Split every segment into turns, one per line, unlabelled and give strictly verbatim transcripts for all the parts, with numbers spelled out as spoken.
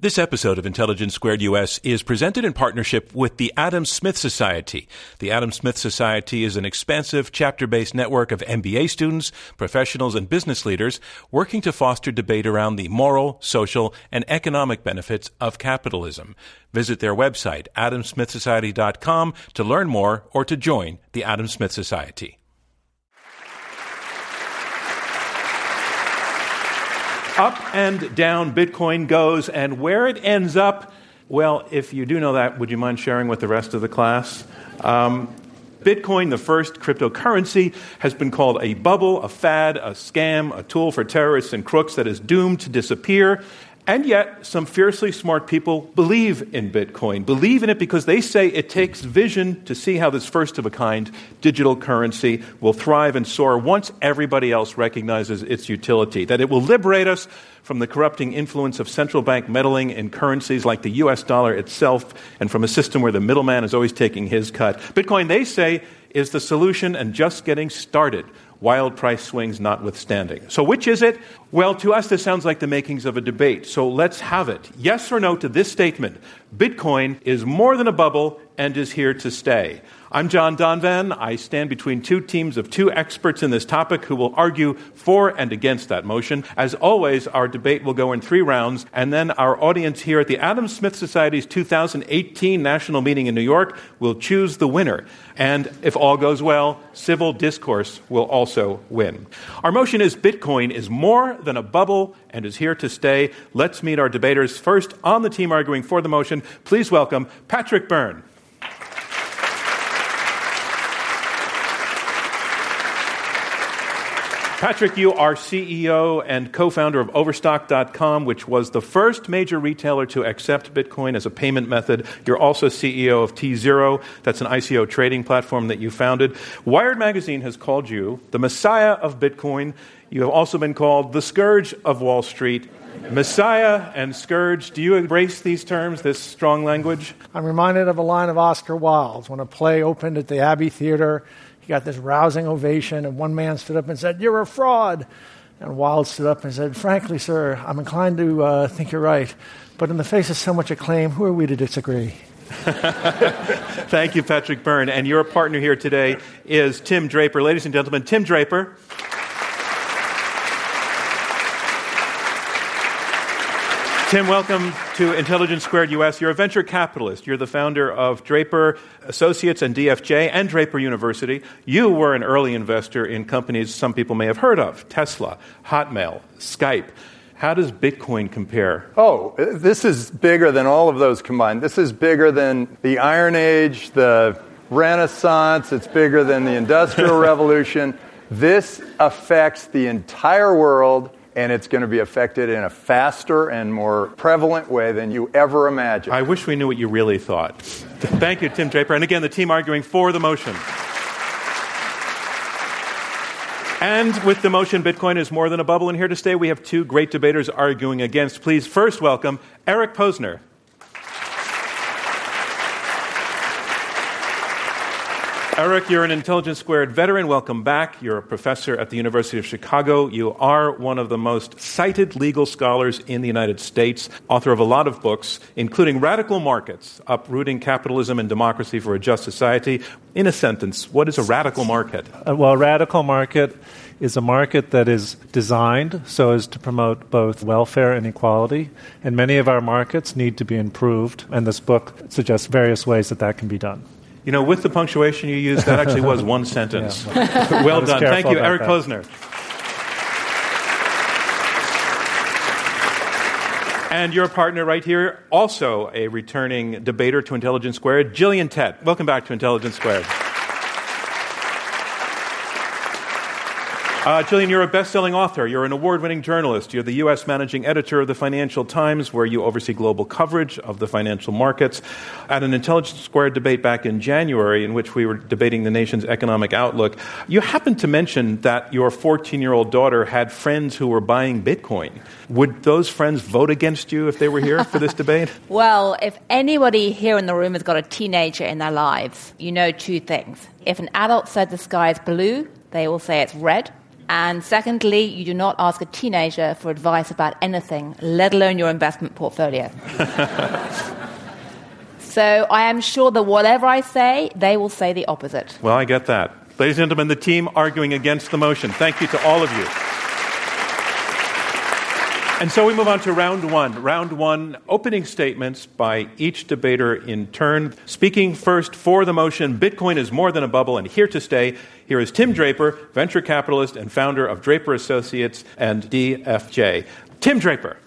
This episode of Intelligence Squared U S is presented in partnership with the Adam Smith Society. The Adam Smith Society is an expansive, chapter-based network of M B A students, professionals, and business leaders working to foster debate around the moral, social, and economic benefits of capitalism. Visit their website, adam smith society dot com, to learn more or to join the Adam Smith Society. Up and down Bitcoin goes, and where it ends up, well, if you do know that, would you mind sharing with the rest of the class? Um, Bitcoin, the first cryptocurrency, has been called a bubble, a fad, a scam, a tool for terrorists and crooks that is doomed to disappear. And yet, some fiercely smart people believe in Bitcoin, believe in it because they say it takes vision to see how this first-of-a-kind digital currency will thrive and soar once everybody else recognizes its utility, that it will liberate us from the corrupting influence of central bank meddling in currencies like the U S dollar itself and from a system where the middleman is always taking his cut. Bitcoin, they say, is the solution and just getting started, wild price swings notwithstanding. So which is it? Well, to us, this sounds like the makings of a debate. So let's have it. Yes or no to this statement: Bitcoin is more than a bubble and is here to stay. I'm John Donvan. I stand between two teams of two experts in this topic who will argue for and against that motion. As always, our debate will go in three rounds, and then our audience here at the Adam Smith Society's two thousand eighteen National Meeting in New York will choose the winner. And if all goes well, civil discourse will also win. Our motion is Bitcoin is more than a bubble and is here to stay. Let's meet our debaters. First, on the team arguing for the motion, please welcome Patrick Byrne. Patrick, you are C E O and co-founder of Overstock dot com, which was the first major retailer to accept Bitcoin as a payment method. You're also C E O of T Zero. That's an I C O trading platform that you founded. Wired Magazine has called you the Messiah of Bitcoin. You have also been called the Scourge of Wall Street. Messiah and Scourge, do you embrace these terms, this strong language?
I'm reminded of a line of Oscar Wilde's when a play opened at the Abbey Theater. He got this rousing ovation, and one man stood up and said, "You're a fraud." And Wilde stood up and said, "Frankly, sir, I'm inclined to uh, think you're right. But in the face of so much acclaim, who are we to disagree?"
Thank you, Patrick Byrne. And your partner here today is Tim Draper. Ladies and gentlemen, Tim Draper. Tim, welcome to Intelligence Squared U S. You're a venture capitalist. You're the founder of Draper Associates and D F J and Draper University. You were an early investor in companies some people may have heard of: Tesla, Hotmail, Skype. How does Bitcoin compare?
Oh, this is bigger than all of those combined. This is bigger than the Iron Age, the Renaissance. It's bigger than the Industrial Revolution. This affects the entire world, and it's going to be affected in a faster and more prevalent way than you ever imagined.
I wish we knew what you really thought. Thank you, Tim Draper. And again, the team arguing for the motion. And with the motion, Bitcoin is more than a bubble and here to stay, we have two great debaters arguing against. Please first welcome Eric Posner. Eric, you're an Intelligence Squared veteran. Welcome back. You're a professor at the University of Chicago. You are one of the most cited legal scholars in the United States, author of a lot of books, including Radical Markets, Uprooting Capitalism and Democracy for a Just Society. In a sentence, what is a radical market?
Uh, well, a radical market is a market that is designed so as to promote both welfare and equality, and many of our markets need to be improved, and this book suggests various ways that that can be done.
You know, with the punctuation you used, that actually was one sentence.
Yeah.
Well done. Thank you, Eric
that.
Posner. And your partner right here, also a returning debater to Intelligence Squared, Gillian Tett. Welcome back to Intelligence Squared. Uh, Gillian, you're a best-selling author. You're an award-winning journalist. You're the U S managing editor of the Financial Times, where you oversee global coverage of the financial markets. At an Intelligence Squared debate back in January, in which we were debating the nation's economic outlook, you happened to mention that your fourteen-year-old daughter had friends who were buying Bitcoin. Would those friends vote against you if they were here for this debate?
Well, if anybody here in the room has got a teenager in their lives, you know two things. If an adult said the sky is blue, they will say it's red. And secondly, you do not ask a teenager for advice about anything, let alone your investment portfolio. So I am sure that whatever I say, they will say the opposite.
Well, I get that. Ladies and gentlemen, the team arguing against the motion. Thank you to all of you. And so we move on to round one. Round one, opening statements by each debater in turn. Speaking first for the motion, Bitcoin is more than a bubble and here to stay. Here is Tim Draper, venture capitalist and founder of Draper Associates and D F J. Tim Draper.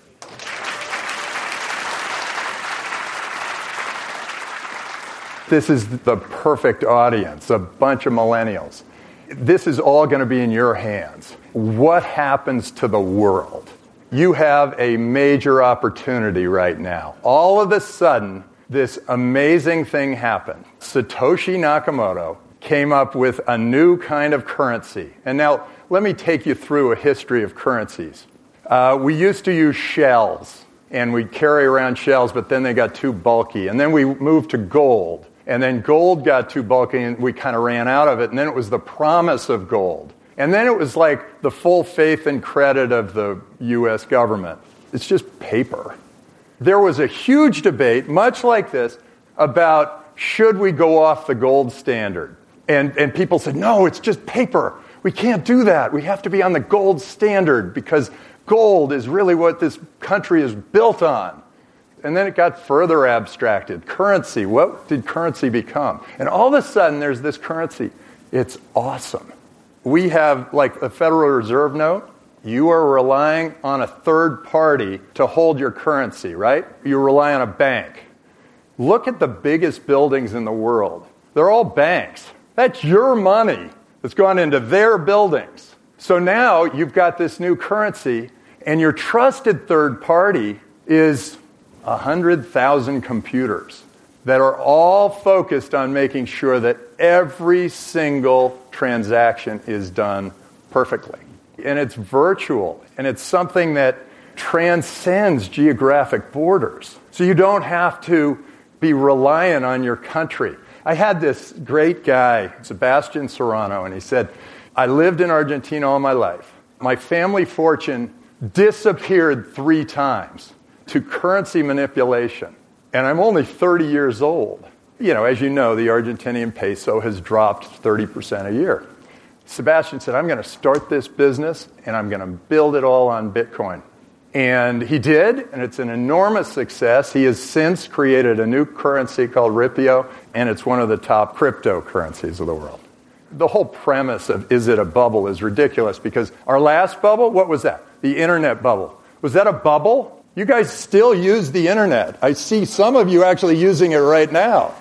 This is the perfect audience, a bunch of millennials. This is all going to be in your hands. What happens to the world? You have a major opportunity right now. All of a sudden, this amazing thing happened. Satoshi Nakamoto came up with a new kind of currency. And now, let me take you through a history of currencies. Uh, we used to use shells, and we'd carry around shells, but then they got too bulky. And then we moved to gold. And then gold got too bulky, and we kind of ran out of it. And then it was the promise of gold. And then it was like the full faith and credit of the U S government. It's just paper. There was a huge debate, much like this, about should we go off the gold standard? And, and people said, no, it's just paper. We can't do that. We have to be on the gold standard because gold is really what this country is built on. And then it got further abstracted. Currency, what did currency become? And all of a sudden, there's this currency. It's awesome. We have, like a Federal Reserve note, you are relying on a third party to hold your currency, right? You rely on a bank. Look at the biggest buildings in the world. They're all banks. That's your money that's gone into their buildings. So now you've got this new currency, and your trusted third party is one hundred thousand computers that are all focused on making sure that every single transaction is done perfectly. And it's virtual, and it's something that transcends geographic borders. So you don't have to be reliant on your country. I had this great guy, Sebastian Serrano, and he said, I lived in Argentina all my life. My family fortune disappeared three times to currency manipulation. And I'm only thirty years old. You know, as you know, the Argentinian peso has dropped thirty percent a year. Sebastian said, I'm going to start this business, and I'm going to build it all on Bitcoin. And he did, and it's an enormous success. He has since created a new currency called Ripio, and it's one of the top cryptocurrencies of the world. The whole premise of is it a bubble is ridiculous, because our last bubble, what was that? The internet bubble. Was that a bubble? You guys still use the internet. I see some of you actually using it right now.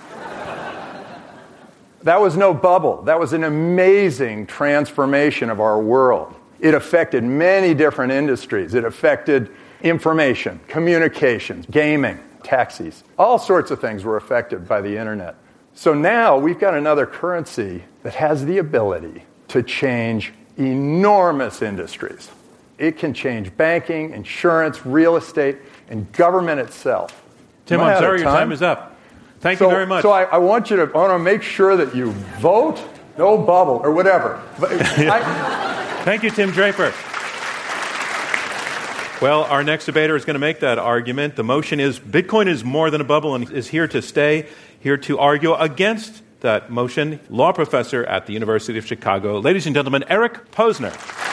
That was no bubble. That was an amazing transformation of our world. It affected many different industries. It affected information, communications, gaming, taxis. All sorts of things were affected by the internet. So now we've got another currency that has the ability to change enormous industries. It can change banking, insurance, real estate, and government itself.
Tim, I'm sorry, your time is up. Thank
so,
you very much.
So I, I want you to I want to make sure that you vote, no bubble, or whatever. But I,
Thank you, Tim Draper. Well, our next debater is going to make that argument. The motion is Bitcoin is more than a bubble and is here to stay, here to argue against that motion. Law professor at the University of Chicago. Ladies and gentlemen, Eric Posner.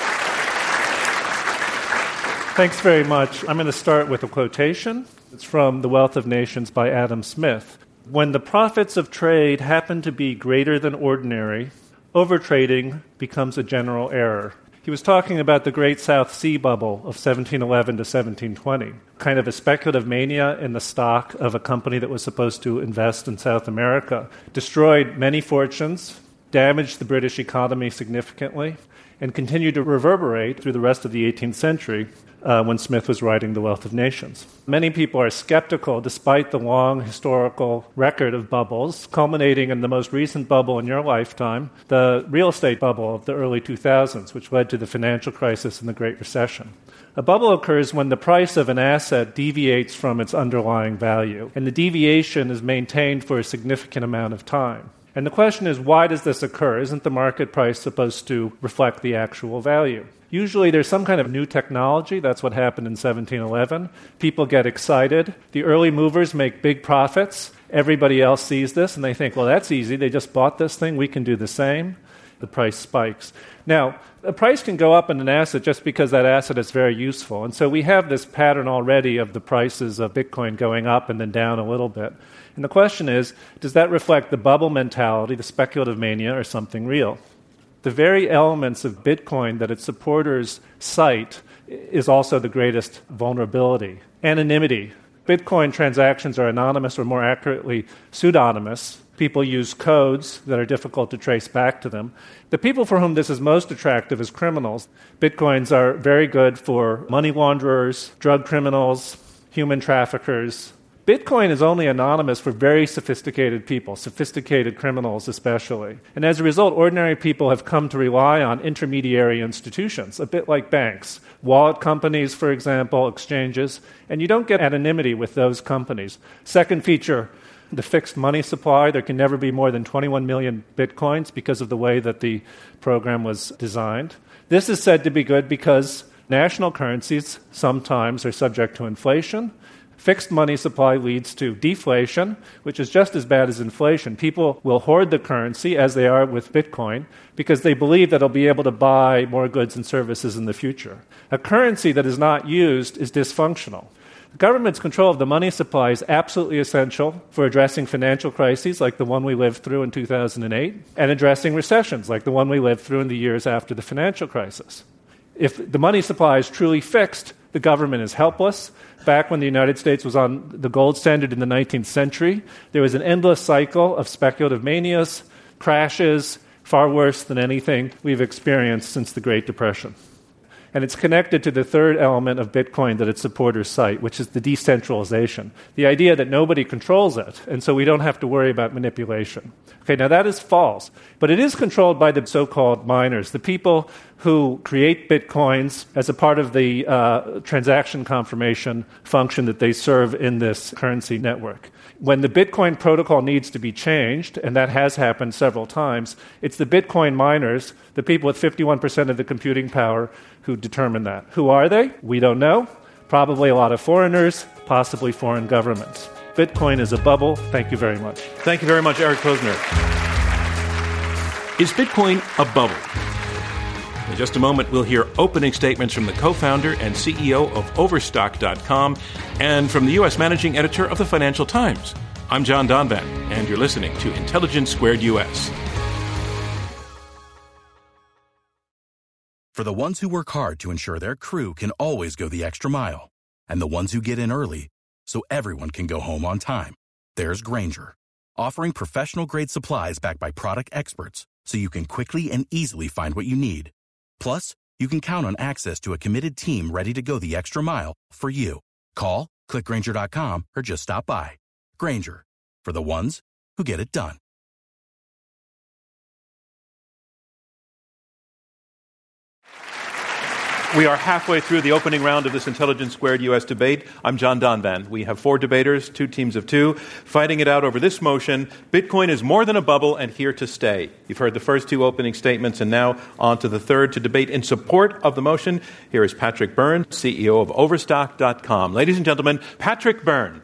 Thanks very much. I'm going to start with a quotation. It's from The Wealth of Nations by Adam Smith. When the profits of trade happen to be greater than ordinary, overtrading becomes a general error. He was talking about the Great South Sea Bubble of seventeen eleven to seventeen twenty, kind of a speculative mania in the stock of a company that was supposed to invest in South America, destroyed many fortunes, damaged the British economy significantly, and continued to reverberate through the rest of the eighteenth century uh, when Smith was writing The Wealth of Nations. Many people are skeptical, despite the long historical record of bubbles, culminating in the most recent bubble in your lifetime, the real estate bubble of the early two thousands, which led to the financial crisis and the Great Recession. A bubble occurs when the price of an asset deviates from its underlying value, and the deviation is maintained for a significant amount of time. And the question is, why does this occur? Isn't the market price supposed to reflect the actual value? Usually there's some kind of new technology. That's what happened in seventeen eleven. People get excited. The early movers make big profits. Everybody else sees this, and they think, well, that's easy. They just bought this thing. We can do the same. The price spikes. Now, the price can go up in an asset just because that asset is very useful. And so we have this pattern already of the prices of Bitcoin going up and then down a little bit. And the question is, does that reflect the bubble mentality, the speculative mania, or something real? The very elements of Bitcoin that its supporters cite is also the greatest vulnerability. Anonymity. Bitcoin transactions are anonymous, or more accurately, pseudonymous. People use codes that are difficult to trace back to them. The people for whom this is most attractive is criminals. Bitcoins are very good for money launderers, drug criminals, human traffickers. Bitcoin is only anonymous for very sophisticated people, sophisticated criminals especially. And as a result, ordinary people have come to rely on intermediary institutions, a bit like banks, wallet companies, for example, exchanges, and you don't get anonymity with those companies. Second feature, the fixed money supply. There can never be more than twenty-one million Bitcoins because of the way that the program was designed. This is said to be good because national currencies sometimes are subject to inflation. Fixed money supply leads to deflation, which is just as bad as inflation. People will hoard the currency, as they are with Bitcoin, because they believe that they'll be able to buy more goods and services in the future. A currency that is not used is dysfunctional. The government's control of the money supply is absolutely essential for addressing financial crises like the one we lived through in two thousand eight, and addressing recessions like the one we lived through in the years after the financial crisis. If the money supply is truly fixed, the government is helpless. Back when the United States was on the gold standard in the nineteenth century, there was an endless cycle of speculative manias, crashes, far worse than anything we've experienced since the Great Depression. And it's connected to the third element of Bitcoin that its supporters cite, which is the decentralization, the idea that nobody controls it, and so we don't have to worry about manipulation. Okay, now that is false, but it is controlled by the so-called miners, the people who create Bitcoins as a part of the uh, transaction confirmation function that they serve in this currency network. When the Bitcoin protocol needs to be changed, and that has happened several times, it's the Bitcoin miners, the people with fifty-one percent of the computing power, who determine that. Who are they? We don't know. Probably a lot of foreigners, possibly foreign governments. Bitcoin is a bubble. Thank you very much.
Thank you very much, Eric Posner. Is Bitcoin a bubble? In just a moment, we'll hear opening statements from the co-founder and C E O of Overstock dot com and from the U S managing editor of the Financial Times. I'm John Donvan, and you're listening to Intelligence Squared U S.
For the ones who work hard to ensure their crew can always go the extra mile, and the ones who get in early so everyone can go home on time, there's Grainger, offering professional-grade supplies backed by product experts so you can quickly and easily find what you need. Plus, you can count on access to a committed team ready to go the extra mile for you. Call, click Grainger dot com, or just stop by. Grainger, for the ones who get it done.
We are halfway through the opening round of this Intelligence Squared U S debate. I'm John Donvan. We have four debaters, two teams of two, fighting it out over this motion: Bitcoin is more than a bubble and here to stay. You've heard the first two opening statements, and now on to the third. To debate in support of the motion, here is Patrick Byrne, C E O of Overstock dot com. Ladies and gentlemen, Patrick Byrne.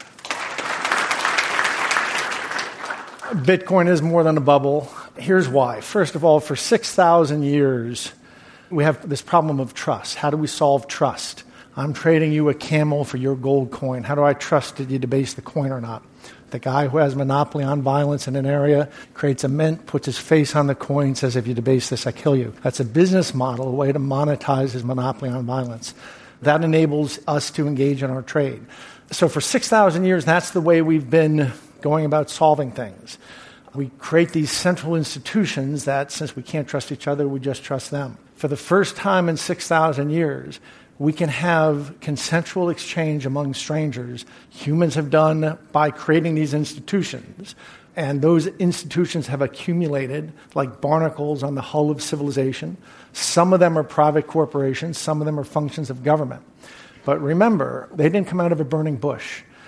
Bitcoin is more than a bubble. Here's why. First of all, for six thousand years, we have this problem of trust. How do we solve trust? I'm trading you a camel for your gold coin. How do I trust that you debase the coin or not? The guy who has monopoly on violence in an area creates a mint, puts his face on the coin, says, if you debase this, I kill you. That's a business model, a way to monetize his monopoly on violence. That enables us to engage in our trade. So for six thousand years, that's the way we've been going about solving things. We create these central institutions that, since we can't trust each other, we just trust them. For the first time in six thousand years, we can have consensual exchange among strangers. Humans have done by creating these institutions. And those institutions have accumulated like barnacles on the hull of civilization. Some of them are private corporations. Some of them are functions of government. But remember, they didn't come out of a burning bush.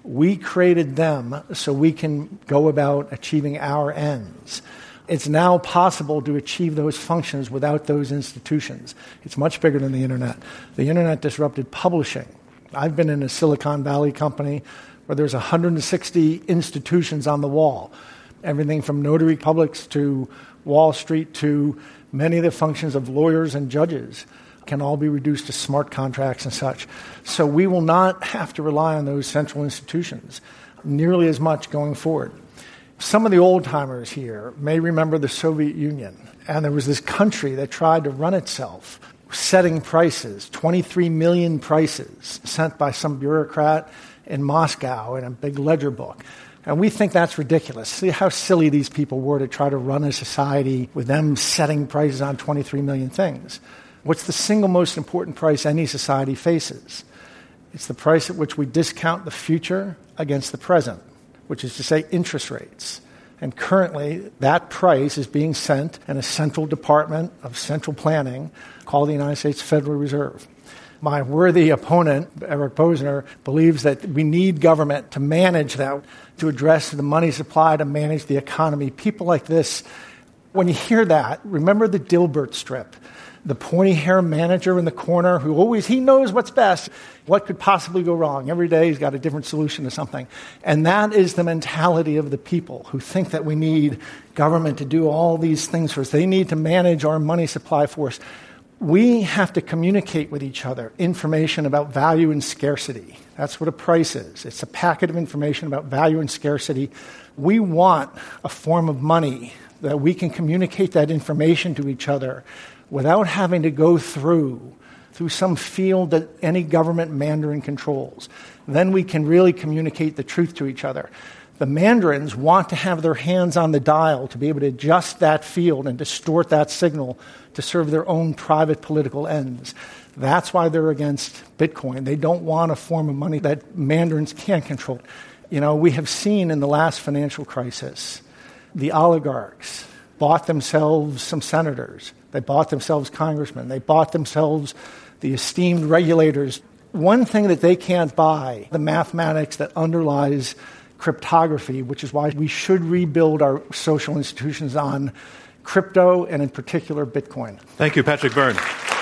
We created them so we can go about achieving our ends. It's now possible to achieve those functions without those institutions. It's much bigger than the internet. The internet disrupted publishing. I've been in a Silicon Valley company where there's one hundred sixty institutions on the wall. Everything from notary publics to Wall Street to many of the functions of lawyers and judges can all be reduced to smart contracts and such. So we will not have to rely on those central institutions nearly as much going forward. Some of the old-timers here may remember the Soviet Union, and there was this country that tried to run itself, setting prices, twenty-three million prices sent by some bureaucrat in Moscow in a big ledger book. And we think that's ridiculous. See how silly these people were to try to run a society with them setting prices on twenty-three million things. What's the single most important price any society faces? It's the price at which we discount the future against the present, which is to say interest rates. And currently, that price is being sent in a central department of central planning called the United States Federal Reserve. My worthy opponent, Eric Posner, believes that we need government to manage that, to address the money supply, to manage the economy. People like this, when you hear that, remember the Dilbert strip. The pointy-hair manager in the corner who always, he knows what's best. What could possibly go wrong? Every day he's got a different solution to something. And that is the mentality of the people who think that we need government to do all these things for us. They need to manage our money supply for us. We have to communicate with each other information about value and scarcity. That's what a price is. It's a packet of information about value and scarcity. We want a form of money that we can communicate that information to each other without having to go through through some field that any government mandarin controls. Then we can really communicate the truth to each other. The mandarins want to have their hands on the dial to be able to adjust that field and distort that signal to serve their own private political ends. That's why they're against Bitcoin. They don't want a form of money that mandarins can't control. You know, we have seen in the last financial crisis, the oligarchs bought themselves some senators. They bought themselves congressmen. They bought themselves the esteemed regulators. One thing that they can't buy, the mathematics that underlies cryptography, which is why we should rebuild our social institutions on crypto and in particular Bitcoin.
Thank you, Patrick Byrne.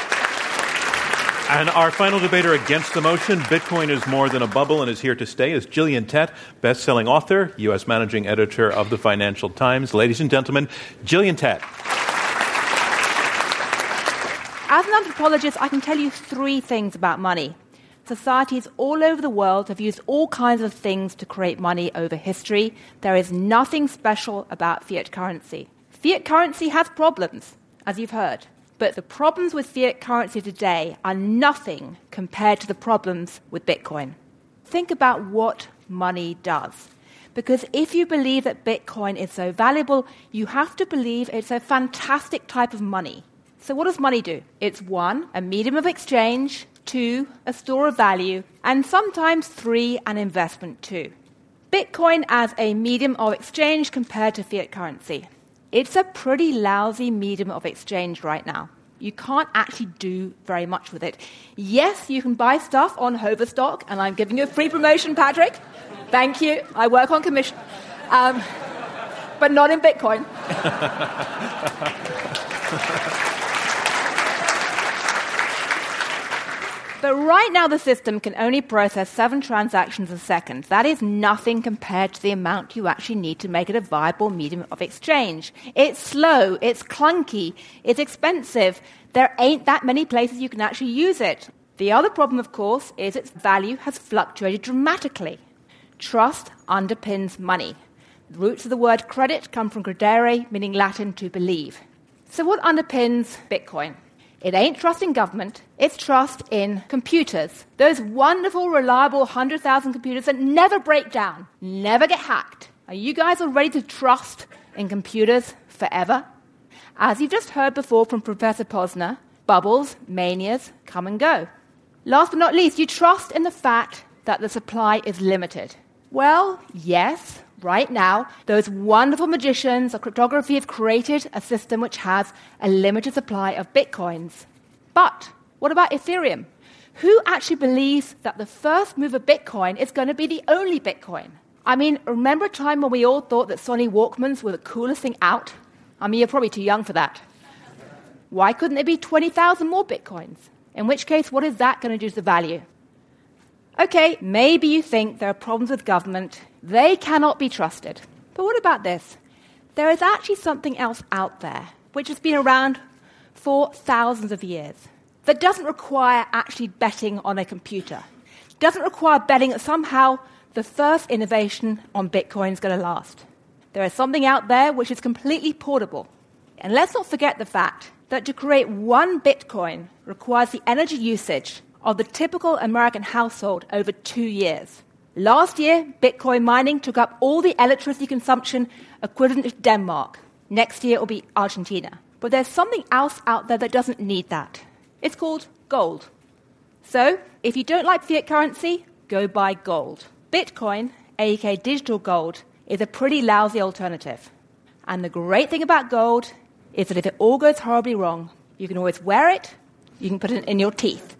And our final debater against the motion, Bitcoin is more than a bubble and is here to stay, is Gillian Tett, best-selling author, U S managing editor of the Financial Times. Ladies and gentlemen, Gillian Tett.
As an anthropologist, I can tell you three things about money. Societies all over the world have used all kinds of things to create money over history. There is nothing special about fiat currency. Fiat currency has problems, as you've heard. But the problems with fiat currency today are nothing compared to the problems with Bitcoin. Think about what money does. Because if you believe that Bitcoin is so valuable, you have to believe it's a fantastic type of money. So what does money do? It's one, a medium of exchange, two, a store of value, and sometimes three, an investment too. Bitcoin as a medium of exchange compared to fiat currency. It's a pretty lousy medium of exchange right now. You can't actually do very much with it. Yes, you can buy stuff on Hoverstock, and I'm giving you a free promotion, Patrick. Thank you. I work on commission. Um, but not in Bitcoin. But right now the system can only process seven transactions a second. That is nothing compared to the amount you actually need to make it a viable medium of exchange. It's slow, it's clunky, it's expensive. There ain't that many places you can actually use it. The other problem, of course, is its value has fluctuated dramatically. Trust underpins money. The roots of the word credit come from credere, meaning Latin to believe. So what underpins Bitcoin? It ain't trust in government, it's trust in computers. Those wonderful, reliable one hundred thousand computers that never break down, never get hacked. Are you guys all ready to trust in computers forever? As you've just heard before from Professor Posner, bubbles, manias, come and go. Last but not least, you trust in the fact that the supply is limited. Well, yes. Right now, those wonderful magicians of cryptography have created a system which has a limited supply of bitcoins. But what about Ethereum? Who actually believes that the first move of Bitcoin is going to be the only Bitcoin? I mean, remember a time when we all thought that Sony Walkmans were the coolest thing out? I mean, you're probably too young for that. Why couldn't there be twenty thousand more Bitcoins? In which case, what is that going to do to the value? Okay, maybe you think there are problems with government. They cannot be trusted. But what about this? There is actually something else out there, which has been around for thousands of years, that doesn't require actually betting on a computer. It doesn't require betting that somehow the first innovation on Bitcoin is going to last. There is something out there which is completely portable. And let's not forget the fact that to create one Bitcoin requires the energy usage of the typical American household over two years. Last year, Bitcoin mining took up all the electricity consumption equivalent to Denmark. Next year, it will be Argentina. But there's something else out there that doesn't need that. It's called gold. So, if you don't like fiat currency, go buy gold. Bitcoin, aka digital gold, is a pretty lousy alternative. And the great thing about gold is that if it all goes horribly wrong, you can always wear it, you can put it in your teeth.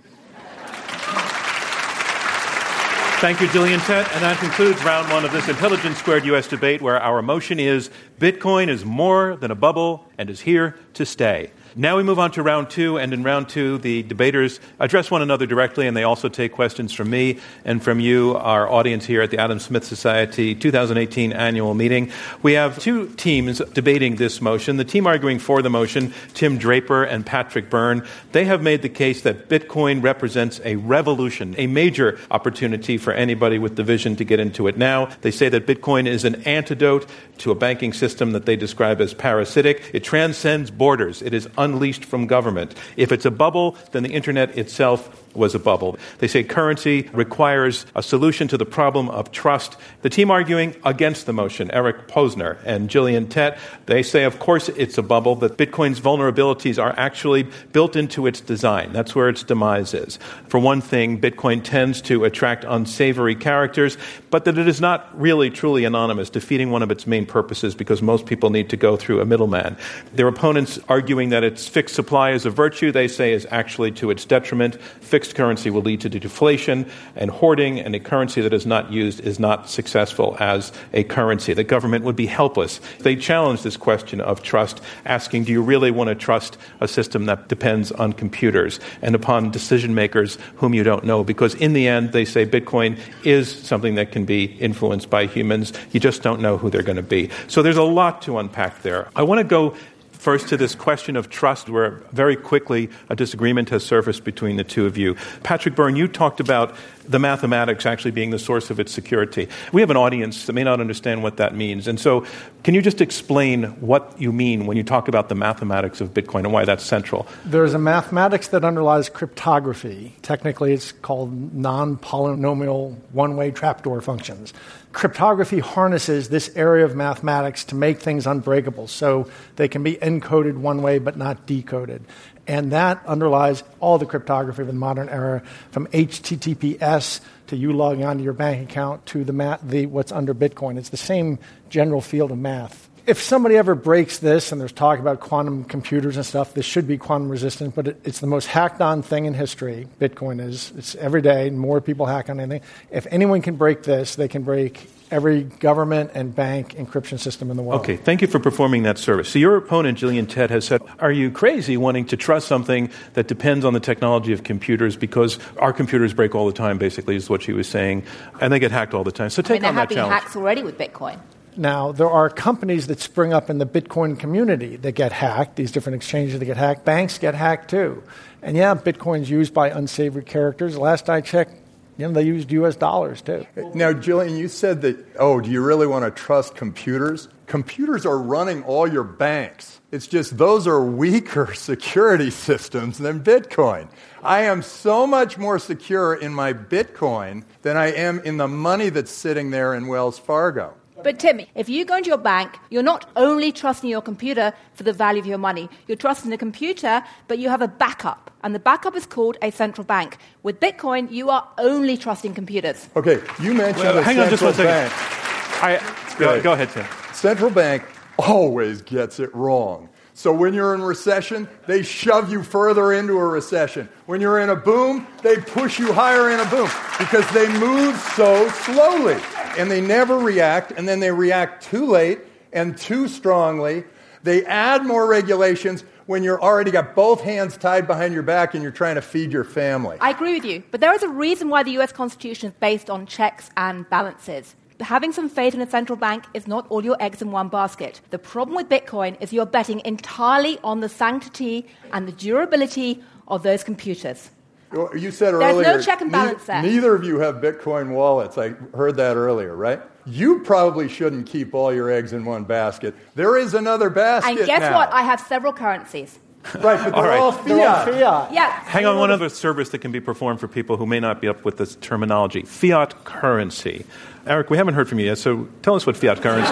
Thank you, Gillian Tett. And that concludes round one of this Intelligence Squared U S debate, where our motion is Bitcoin is more than a bubble and is here to stay. Now we move on to round two, and in round two, the debaters address one another directly, and they also take questions from me and from you, our audience here at the Adam Smith Society twenty eighteen annual meeting. We have two teams debating this motion. The team arguing for the motion, Tim Draper and Patrick Byrne, they have made the case that Bitcoin represents a revolution, a major opportunity for anybody with the vision to get into it now. They say that Bitcoin is an antidote to a banking system that they describe as parasitic. It transcends borders. It is unleashed from government. If it's a bubble, then the internet itself was a bubble. They say currency requires a solution to the problem of trust. The team arguing against the motion, Eric Posner and Gillian Tett, they say, of course it's a bubble, that Bitcoin's vulnerabilities are actually built into its design. That's where its demise is. For one thing, Bitcoin tends to attract unsavory characters, but that it is not really truly anonymous, defeating one of its main purposes because most people need to go through a middleman. Their opponents arguing that its fixed supply is a virtue, they say, is actually to its detriment. Fixed currency will lead to deflation and hoarding, and a currency that is not used is not successful as a currency. The government would be helpless. They challenge this question of trust, asking, do you really want to trust a system that depends on computers and upon decision makers whom you don't know? Because in the end, they say Bitcoin is something that can be influenced by humans. You just don't know who they're going to be. So there's a lot to unpack there. I want to go first to this question of trust, where very quickly a disagreement has surfaced between the two of you. Patrick Byrne, you talked about the mathematics actually being the source of its security. We have an audience that may not understand what that means. And so can you just explain what you mean when you talk about the mathematics of Bitcoin and why that's central?
There's a mathematics that underlies cryptography. Technically, it's called non-polynomial one-way trapdoor functions. Cryptography harnesses this area of mathematics to make things unbreakable, so they can be encoded one way but not decoded. And that underlies all the cryptography of the modern era, from H T T P S to you logging onto your bank account to the, math, the what's under Bitcoin. It's the same general field of math. If somebody ever breaks this, and there's talk about quantum computers and stuff, this should be quantum resistant, but it, it's the most hacked-on thing in history. Bitcoin is. It's every day, more people hack on anything. If anyone can break this, they can break every government and bank encryption system in the world.
Okay, thank you for performing that service. So your opponent, Gillian Tett, has said, are you crazy wanting to trust something that depends on the technology of computers, because our computers break all the time, basically, is what she was saying, and they get hacked all the time. So take
I mean,
on that challenge.
there have been hacks already with Bitcoin.
Now, there are companies that spring up in the Bitcoin community that get hacked, these different exchanges that get hacked. Banks get hacked, too. And yeah, Bitcoin's used by unsavory characters. Last I checked, you know, they used U S dollars, too.
Now, Gillian, you said that, oh, do you really want to trust computers? Computers are running all your banks. It's just those are weaker security systems than Bitcoin. I am so much more secure in my Bitcoin than I am in the money that's sitting there in Wells Fargo.
But Tim, if you go into your bank, you're not only trusting your computer for the value of your money. You're trusting the computer, but you have a backup. And the backup is called a central bank. With Bitcoin, you are only trusting computers.
Okay, you mentioned
well,
a
hang
central
on just one second.
bank.
I, go, go ahead, Tim.
Central bank always gets it wrong. So when you're in recession, they shove you further into a recession. When you're in a boom, they push you higher in a boom because they move so slowly. And they never react, and then they react too late and too strongly. They add more regulations when you're already got both hands tied behind your back and you're trying to feed your family.
I agree with you, but there is a reason why the U S Constitution is based on checks and balances. Having some faith in a central bank is not all your eggs in one basket. The problem with Bitcoin is you're betting entirely on the sanctity and the durability of those computers.
You said
There's
earlier...
There's no check and balance
neither,
there.
Neither of you have Bitcoin wallets. I heard that earlier, right? You probably shouldn't keep all your eggs in one basket. There is another basket
And guess
now.
what? I have several currencies.
Right, but they're all,
right.
all fiat.
They're all fiat.
Yeah.
Hang on, one other service that can be performed for people who may not be up with this terminology. Fiat currency. Eric, we haven't heard from you yet, so tell us what fiat currency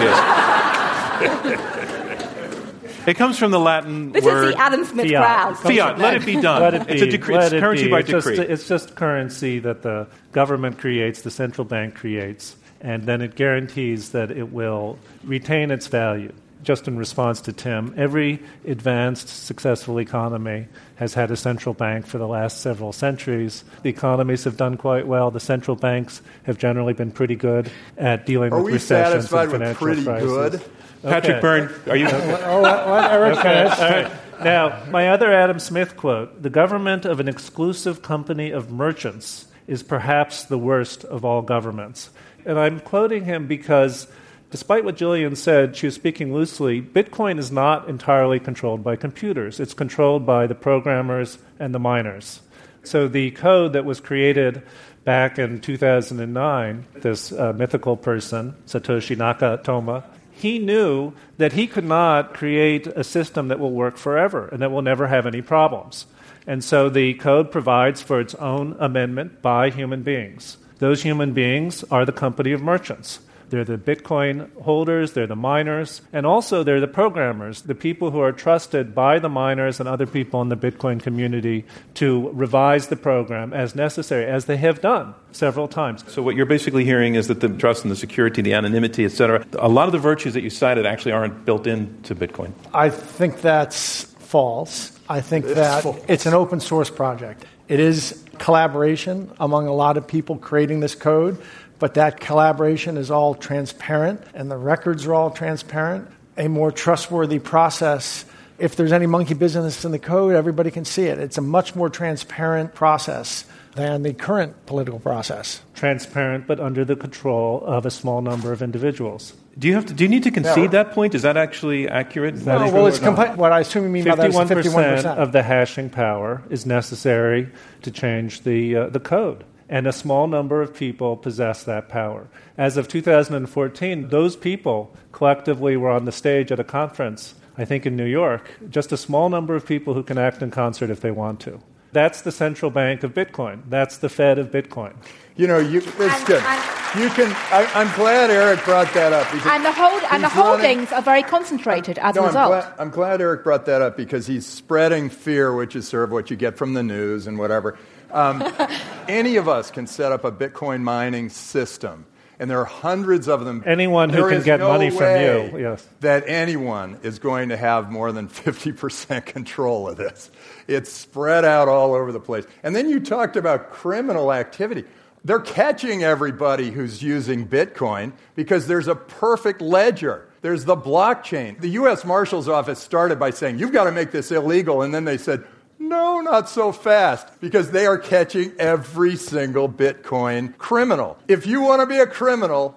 is. It comes from the Latin
This
word...
is the Adam Smith
Fiat.
crowd.
Fiat, let it be done.
Let it be.
It's a decree.
Let
It's
it
currency
be.
by
it's just,
decree.
it's just currency that the government creates, the central bank creates, and then it guarantees that it will retain its value. Just in response to Tim, every advanced, successful economy has had a central bank for the last several centuries. The economies have done quite well. The central banks have generally been pretty good at dealing
Are
with
we
recessions
satisfied
and
with
financial
pretty
crises.
good?
Patrick
Okay.
Byrne, are you...
Oh, let, let Eric
Okay,
finish.
all right. Now, my other Adam Smith quote, the government of an exclusive company of merchants is perhaps the worst of all governments. And I'm quoting him because, despite what Jillian said, she was speaking loosely, Bitcoin is not entirely controlled by computers. It's controlled by the programmers and the miners. So the code that was created back in two thousand nine, this uh, mythical person, Satoshi Nakamoto, he knew that he could not create a system that will work forever and that will never have any problems. And so the code provides for its own amendment by human beings. Those human beings are the company of merchants. They're the Bitcoin holders, they're the miners, and also they're the programmers, the people who are trusted by the miners and other people in the Bitcoin community to revise the program as necessary, as they have done several times.
So what you're basically hearing is that the trust and the security, the anonymity, et cetera, a lot of the virtues that you cited actually aren't built into Bitcoin.
I think that's false. I think
It's
that
false.
it's an open source project. It is collaboration among a lot of people creating this code, but that collaboration is all transparent, and the records are all transparent. A more trustworthy process. If there's any monkey business in the code, everybody can see it. It's a much more transparent process than the current political process.
Transparent, but under the control of a small number of individuals.
Do you have to? Do you need to concede
No.
that point? Is that actually accurate?
that
No,
true
well,
or
it's
not?
compa- what I assume you mean by that is
fifty-one
fifty-one
percent
percent.
of the hashing power is necessary to change the uh, the code. And a small number of people possess that power. As of two thousand fourteen, those people collectively were on the stage at a conference, I think in New York, just a small number of people who can act in concert if they want to. That's the central bank of Bitcoin. That's the Fed of Bitcoin.
You know, you, it's
And-
good.
and-
You can. I, I'm glad Eric brought that up. because
And the, hold, and the
he's running-
holdings are very concentrated as
no,
a result.
I'm glad, I'm glad Eric brought that up because he's spreading fear, which is sort of what you get from the news and whatever. Um, any of us can set up a Bitcoin mining system, and there are hundreds of them.
Anyone who
There
can
is
get
no
money from
way
you, yes.
that anyone is going to have more than fifty percent control of this. It's spread out all over the place. And then you talked about criminal activity. They're catching everybody who's using Bitcoin because there's a perfect ledger. There's the blockchain. The U S Marshal's Office started by saying, you've got to make this illegal. And then they said, no, not so fast, because they are catching every single Bitcoin criminal. If you want to be a criminal,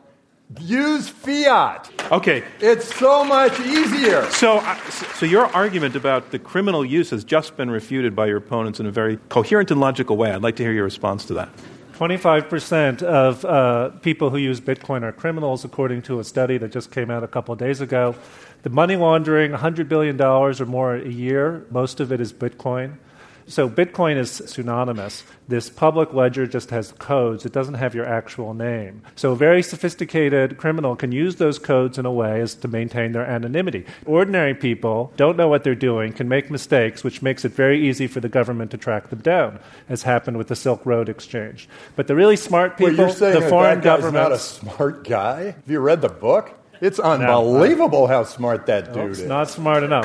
use fiat.
Okay.
It's so much easier.
So, uh, so your argument about the criminal use has just been refuted by your opponents in a very coherent and logical way. I'd like to hear your response to that.
twenty-five percent of uh, people who use Bitcoin are criminals, according to a study that just came out a couple of days ago. The money laundering, one hundred billion dollars or more a year, most of it is Bitcoin. So Bitcoin is pseudonymous. This public ledger just has codes. It doesn't have your actual name. So a very sophisticated criminal can use those codes in a way as to maintain their anonymity. Ordinary people don't know what they're doing, can make mistakes, which makes it very easy for the government to track them down, as happened with the Silk Road Exchange. But the really smart people,
Well, you're saying
the
that
foreign
that guy's not a
governments...
smart guy? Have you read the book? It's unbelievable how smart that dude
Oh, it's
is.
not smart enough.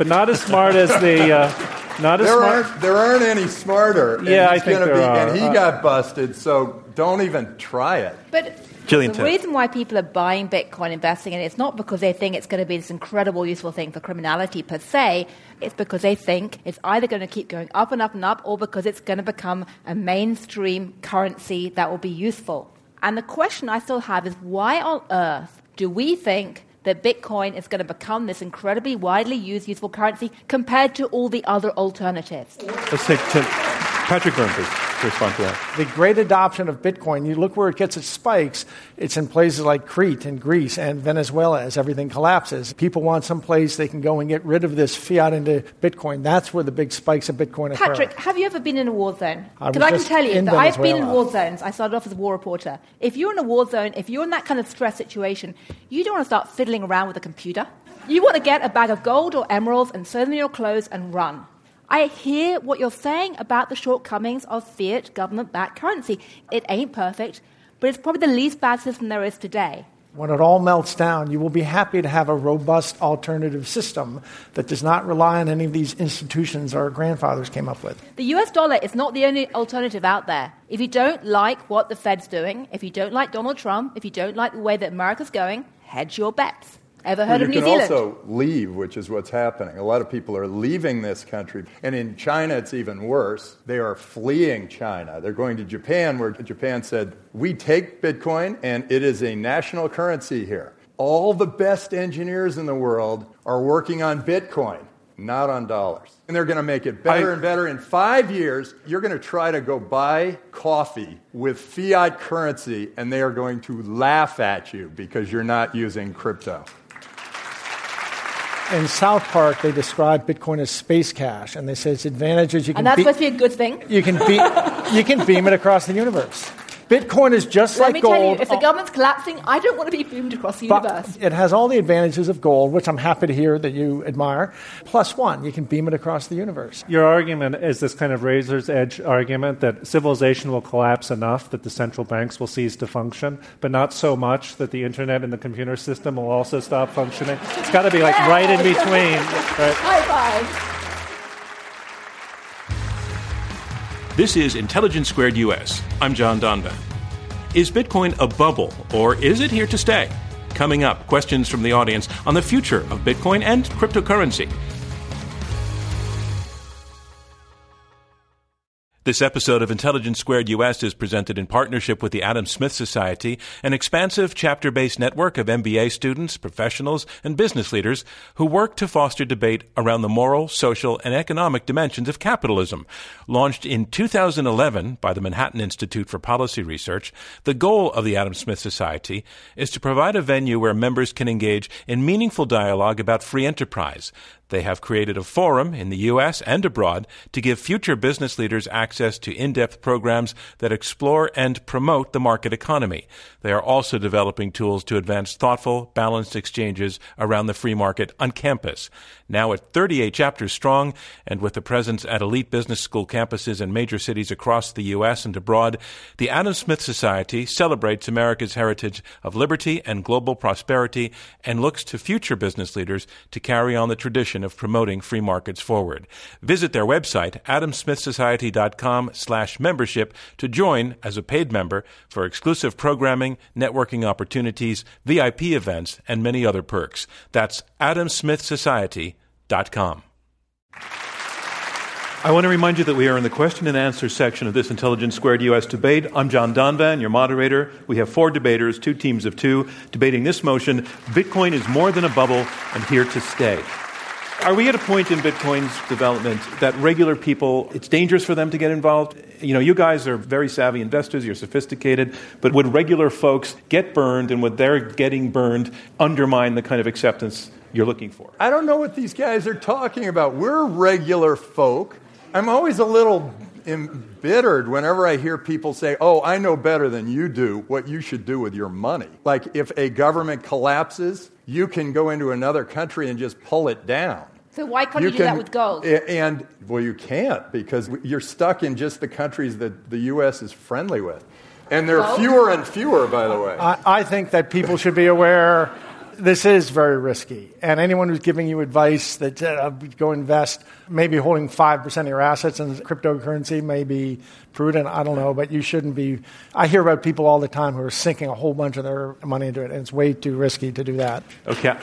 but not as smart as the... Uh, not as
there,
smart.
aren't, there aren't any smarter. And
Yeah, I
he's
think
gonna
there
be,
are.
And he
Uh,
got busted, so don't even try it.
But
Gillian
the
Tett.
reason why people are buying Bitcoin, investing in it, it's not because they think it's going to be this incredible, useful thing for criminality per se. It's because they think it's either going to keep going up and up and up, or because it's going to become a mainstream currency that will be useful. And the question I still have is, why on earth do we think that Bitcoin is going to become this incredibly widely used, useful currency compared to all the other alternatives?
Let's take Tim, Patrick Byrne, please, to respond to that.
The great adoption of Bitcoin, you look where it gets its spikes, it's in places like Crete and Greece and Venezuela as everything collapses. People want some place they can go and get rid of this fiat into Bitcoin. That's where the big spikes of Bitcoin occur.
Patrick, have you ever been in a war zone?
I was
Because I, can
just
tell you
in
that I've been in
Venezuela.
war zones. I started off as a war reporter. If you're in a war zone, if you're in that kind of stress situation, you don't want to start fiddling around with a computer. You want to get a bag of gold or emeralds and sew them in your clothes and run. I hear what you're saying about the shortcomings of fiat government-backed currency. It ain't perfect, but it's probably the least bad system there is today.
When it all melts down, you will be happy to have a robust alternative system that does not rely on any of these institutions our grandfathers came up with.
The U S dollar is not the only alternative out there. If you don't like what the Fed's doing, if you don't like Donald Trump, if you don't like the way that America's going, hedge your bets. Ever heard
Well,
of New
you can
Zealand?
also leave, which is what's happening. A lot of people are leaving this country. And in China, it's even worse. They are fleeing China. They're going to Japan, where Japan said, we take Bitcoin, and it is a national currency here. All the best engineers in the world are working on Bitcoin, not on dollars. And they're going to make it better
I,
and better. In five years, you're going to try to go buy coffee with fiat currency, and they are going to laugh at you because you're not using crypto.
In South Park, they describe Bitcoin as space cash, and they say its advantages you can
and that's
be-
supposed to be a good thing?
you can be- you can beam it across the universe. Bitcoin is just
Let
like
me
gold.
tell you, if the government's collapsing, I don't want to be boomed across the
But
universe.
it has all the advantages of gold, which I'm happy to hear that you admire. Plus one, you can beam it across the universe.
Your argument is this kind of razor's edge argument that civilization will collapse enough that the central banks will cease to function, but not so much that the internet and the computer system will also stop functioning. It's got to be like right in between. Right?
High five.
This is Intelligence Squared U S. I'm John Donvan. Is Bitcoin a bubble, or is it here to stay? Coming up, questions from the audience on the future of Bitcoin and cryptocurrency. This episode of Intelligence Squared U S is presented in partnership with the Adam Smith Society, an expansive chapter-based network of M B A students, professionals, and business leaders who work to foster debate around the moral, social, and economic dimensions of capitalism. Launched in two thousand eleven by the Manhattan Institute for Policy Research, the goal of the Adam Smith Society is to provide a venue where members can engage in meaningful dialogue about free enterprise. They have created a forum in the U S and abroad to give future business leaders access to in-depth programs that explore and promote the market economy. They are also developing tools to advance thoughtful, balanced exchanges around the free market on campus. Now at thirty-eight chapters strong, and with a presence at elite business school campuses in major cities across the U S and abroad, the Adam Smith Society celebrates America's heritage of liberty and global prosperity and looks to future business leaders to carry on the tradition of promoting free markets forward. Visit their website, adam smith society dot com slash membership, to join as a paid member for exclusive programming, networking opportunities, V I P events, and many other perks. That's adam smith society dot com. I want to remind you that we are in the question and answer section of this Intelligence Squared U S debate. I'm John Donvan, your moderator. We have four debaters, two teams of two, debating this motion: Bitcoin is more than a bubble and here to stay. Are we at a point in Bitcoin's development that regular people, it's dangerous for them to get involved? You know, you guys are very savvy investors, you're sophisticated, but would regular folks get burned, and would their getting burned undermine the kind of acceptance you're looking for?
I don't know what these guys are talking about. We're regular folk. I'm always a little embittered whenever I hear people say, oh, I know better than you do what you should do with your money. Like, if a government collapses, you can go into another country and just pull it down.
So why can't you, you do
can,
that with gold?
And, well, you can't, because you're stuck in just the countries that the U S is friendly with. And there are
Gold?
fewer and fewer, by the way.
I, I think that people should be aware this is very risky. And anyone who's giving you advice that uh, go invest, maybe holding five percent of your assets in cryptocurrency may be prudent, I don't know, but you shouldn't be. I hear about people all the time who are sinking a whole bunch of their money into it, and it's way too risky to do that.
Okay.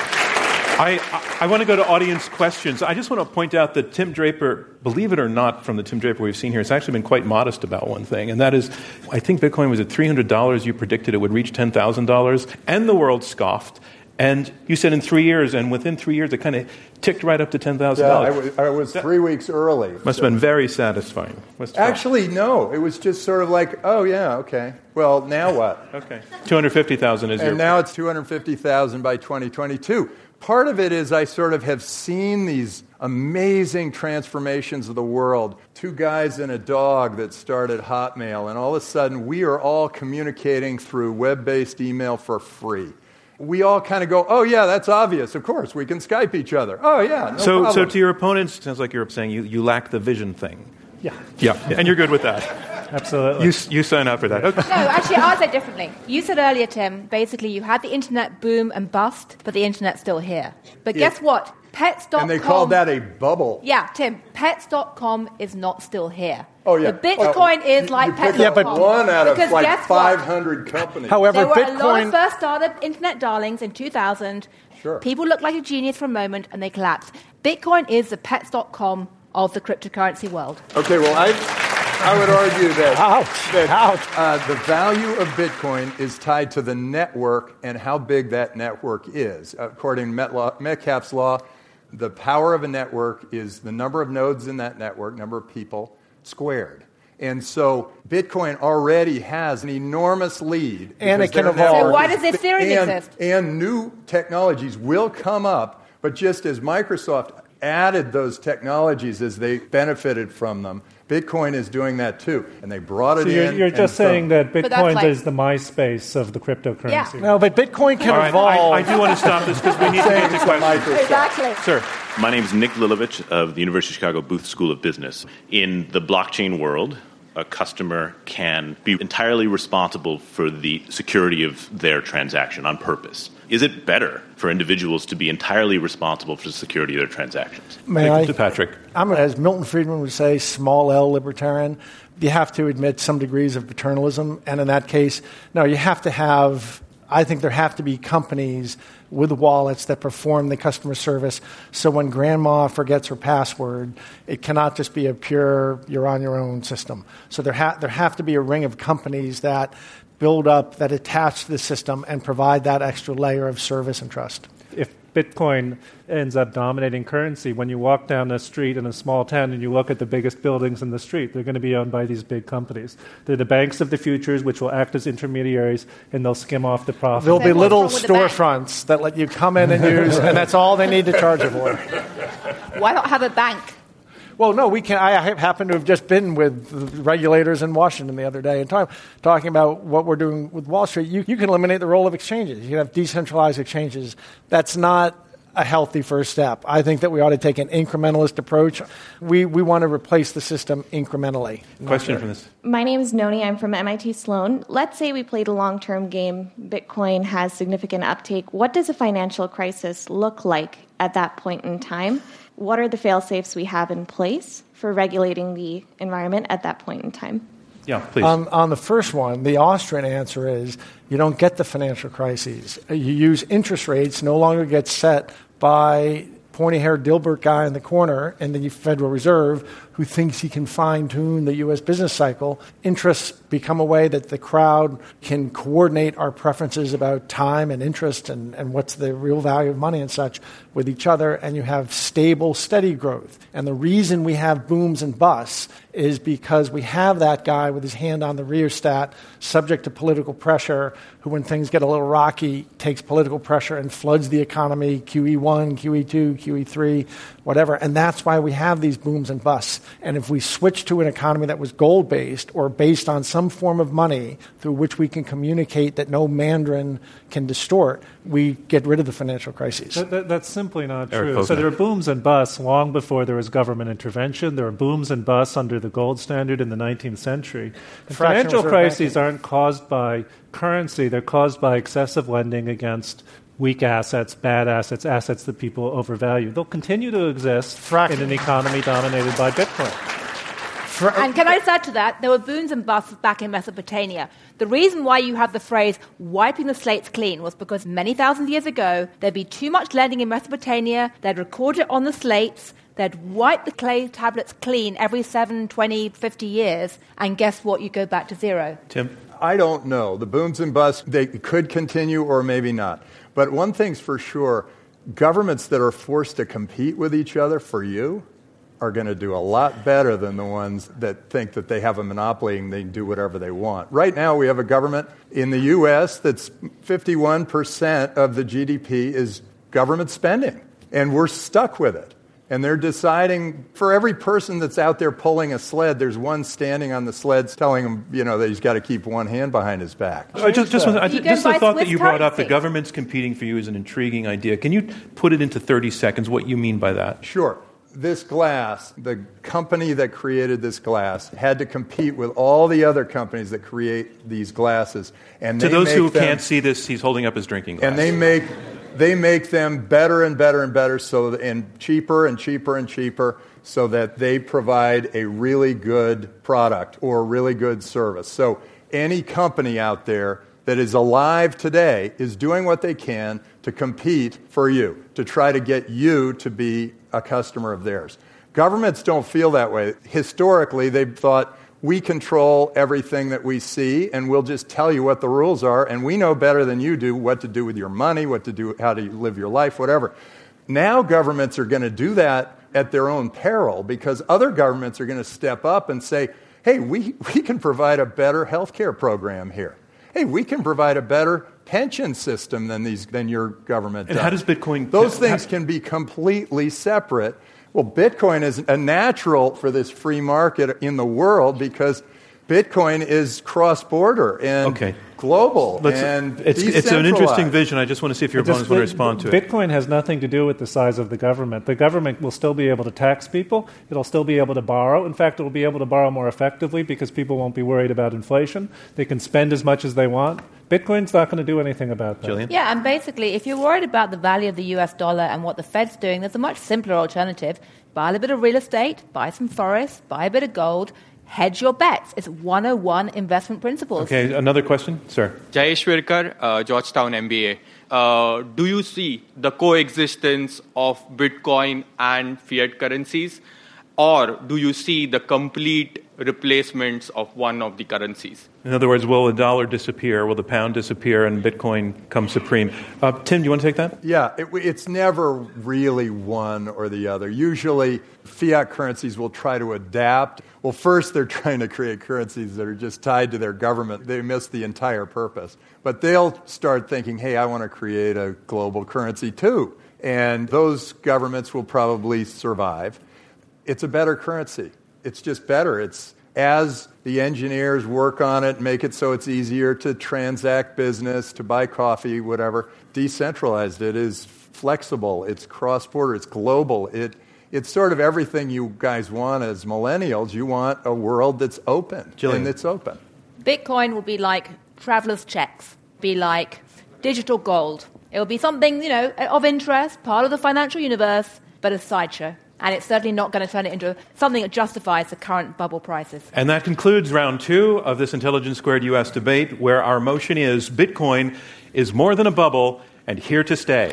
I, I, I want to go to audience questions. I just want to point out that Tim Draper, believe it or not, from the Tim Draper we've seen here, has actually been quite modest about one thing, and that is, I think Bitcoin was at three hundred dollars. You predicted it would reach ten thousand dollars, and the world scoffed. And you said in three years, and within three years, it kind of ticked right up to ten thousand dollars.
Yeah, I was, I was three weeks early.
Must
so.
have been very satisfying.
Actually, no. It was just sort of like, oh, yeah, okay. Well, now what?
Okay. two hundred fifty thousand is
and
your...
And now it's two hundred fifty thousand by twenty twenty-two. Part of it is I sort of have seen these amazing transformations of the world. Two guys and a dog that started Hotmail, and all of a sudden we are all communicating through web-based email for free. We all kind of go, oh, yeah, that's obvious. Of course, we can Skype each other. Oh, yeah, no
so,
problem.
So to your opponents, it sounds like you're saying you, you lack the vision thing.
Yeah.
yeah. Yeah, and you're good with that.
Absolutely.
You, you sign up for that. Okay.
No, actually, I'll say it differently. You said earlier, Tim, basically you had the internet boom and bust, but the internet's still here. But
Yeah.
guess what? Pets dot com...
And they called that a bubble.
Yeah, Tim, pets dot com is not still here.
Oh, yeah.
The Bitcoin
oh,
is like
you
pets
picked
dot com.
up one out of
Because
like
guess what?
five hundred companies.
However,
There were
Bitcoin...
a lot of first startup internet darlings in two thousand.
Sure.
People looked like a genius for a moment, and they collapsed. Bitcoin is the pets dot com of the cryptocurrency world.
Okay, well, I, I would argue that,
Ouch.
that
Ouch.
Uh, the value of Bitcoin is tied to the network and how big that network is. According to Metlaw, Metcalfe's law, the power of a network is the number of nodes in that network, number of people, squared. And so Bitcoin already has an enormous lead.
And it can
their
evolve.
network
So why
is-
does Ethereum
and,
exist?
And new technologies will come up, but just as Microsoft added those technologies as they benefited from them, Bitcoin is doing that too. And they brought it
So you're,
in.
you're just
and so-
saying that
But that's
Bitcoin
like-
is the MySpace of the cryptocurrency.
Yeah.
No, but Bitcoin can
All right,
evolve.
I, I do want to stop this because we need to get to questions.
Exactly.
Sir.
My name is Nick Lilovich of the University of Chicago Booth School of Business. In the blockchain world, a customer can be entirely responsible for the security of their transaction on purpose. Is it better for individuals to be entirely responsible for the security of their transactions?
May I?
To Patrick.
I'm, as Milton Friedman would say, small L libertarian. You have to admit some degrees of paternalism. And in that case, no, you have to have, I think there have to be companies with wallets that perform the customer service. So when grandma forgets her password, it cannot just be a pure, you're on your own system. So there, ha- there have to be a ring of companies that build up, that attach to the system and provide that extra layer of service and trust.
If Bitcoin ends up dominating currency, when you walk down a street in a small town and you look at the biggest buildings in the street, they're going to be owned by these big companies. They're the banks of the futures, which will act as intermediaries, and they'll skim off the profit.
There'll be
what's
little
wrong with the bank?
storefronts that let you come in and use, and that's all they need to charge you for.
Why not have a bank?
Well, no, we can. I happen to have just been with the regulators in Washington the other day and talk, talking about what we're doing with Wall Street. You, you can eliminate the role of exchanges. You can have decentralized exchanges. That's not a healthy first step. I think that we ought to take an incrementalist approach. We we want to replace the system incrementally.
Question from this.
My name is Noni. I'm from M I T Sloan. Let's say we played a long-term game. Bitcoin has significant uptake. What does a financial crisis look like at that point in time? What are the fail-safes we have in place for regulating the environment at that point in time?
Yeah, please.
On, on the first one, the Austrian answer is you don't get the financial crises. You use interest rates no longer get set by pointy-haired Dilbert guy in the corner and the Federal Reserve who thinks he can fine-tune the U S business cycle. Interests become a way that the crowd can coordinate our preferences about time and interest and, and what's the real value of money and such with each other, and you have stable, steady growth. And the reason we have booms and busts is because we have that guy with his hand on the rheostat, subject to political pressure, who, when things get a little rocky, takes political pressure and floods the economy, Q E one, Q E two, Q E three, whatever. And that's why we have these booms and busts. And if we switch to an economy that was gold-based or based on some form of money through which we can communicate that no Mandarin can distort, we get rid of the financial crises.
That, that, that's simply not
Eric
true.
Posner.
So there were booms and busts long before there was government intervention. There were booms and busts under the gold standard in the nineteenth century. And
Fractional
financial
reserve
crises
banking.
aren't caused by currency. They're caused by excessive lending against weak assets, bad assets, assets that people overvalue. They'll continue to exist
Fraction.
in an economy dominated by Bitcoin.
For,
And can I just add to that, there were booms and busts back in Mesopotamia. The reason why you have the phrase wiping the slates clean was because many thousand years ago, there'd be too much lending in Mesopotamia, they'd record it on the slates, they'd wipe the clay tablets clean every seven, twenty, fifty years, and guess what? You go back to zero.
Tim?
I don't know. The booms and busts, they could continue or maybe not. But one thing's for sure, governments that are forced to compete with each other for you are going to do a lot better than the ones that think that they have a monopoly and they can do whatever they want. Right now, we have a government in the U S that's fifty-one percent of the G D P is government spending, and we're stuck with it. And they're deciding, for every person that's out there pulling a sled, there's one standing on the sled telling him, you know, that he's got to keep one hand behind his back.
I just, just, I,
You
just
go
the
buy
thought that
Swiss
you brought up, the
currency.
government's competing for you is an intriguing idea. Can you put it into thirty seconds what you mean by that?
Sure. This glass, the company that created this glass, had to compete with all the other companies that create these glasses. And
To
they
those
make
who
them,
can't see this, he's holding up his drinking glass.
and they make they make them better and better and better, so that, and cheaper and cheaper and cheaper, so that they provide a really good product or a really good service. So any company out there that is alive today is doing what they can to compete for you, to try to get you to be a customer of theirs. Governments don't feel that way. Historically, they've thought, we control everything that we see, and we'll just tell you what the rules are, and we know better than you do what to do with your money, what to do, how to live your life, whatever. Now governments are going to do that at their own peril, because other governments are going to step up and say, hey, we, we can provide a better healthcare program here. Hey, we can provide a better pension system than these than your government does.
And how does Bitcoin...
Those
how-
things can be completely separate. Well, Bitcoin is a natural for this free market in the world because Bitcoin is cross-border and
Okay.
global
Let's-
and
it's, it's an interesting
decentralized.
vision. I just want to see if your
Just
opponents want to
Bit-
respond to it.
Bitcoin has nothing to do with the size of the government. The government will still be able to tax people. It'll still be able to borrow. In fact, it'll be able to borrow more effectively because people won't be worried about inflation. They can spend as much as they want. Bitcoin's not going to do anything about that.
Jillian?
Yeah, and basically, if you're worried about the value of the U S dollar and what the Fed's doing, there's a much simpler alternative. Buy a little bit of real estate, buy some forests, buy a bit of gold, hedge your bets. It's one oh one investment principles.
Okay, another question? Sir.
Jayesh Virkar, uh, Georgetown M B A. Uh, do you see the coexistence of Bitcoin and fiat currencies, or do you see the complete replacements of one of the currencies?
In other words, will the dollar disappear? Will the pound disappear and Bitcoin come supreme? Uh, Tim, do you want to take that?
Yeah, it, it's never really one or the other. Usually, fiat currencies will try to adapt. Well, first, they're trying to create currencies that are just tied to their government. They miss the entire purpose. But they'll start thinking, hey, I want to create a global currency too. And those governments will probably survive. It's a better currency. It's just better. It's as the engineers work on it, make it so it's easier to transact business, to buy coffee, whatever. Decentralized. It is flexible. It's cross-border. It's global. It it's sort of everything you guys want as millennials. You want a world that's open,
Jillian.
and it's open.
Bitcoin will be like traveler's checks, be like digital gold. It will be something, you know, of interest, part of the financial universe, but a sideshow. And it's certainly not going to turn it into something that justifies the current bubble prices.
And that concludes round two of this Intelligence Squared U S debate, where our motion is Bitcoin is more than a bubble and here to stay.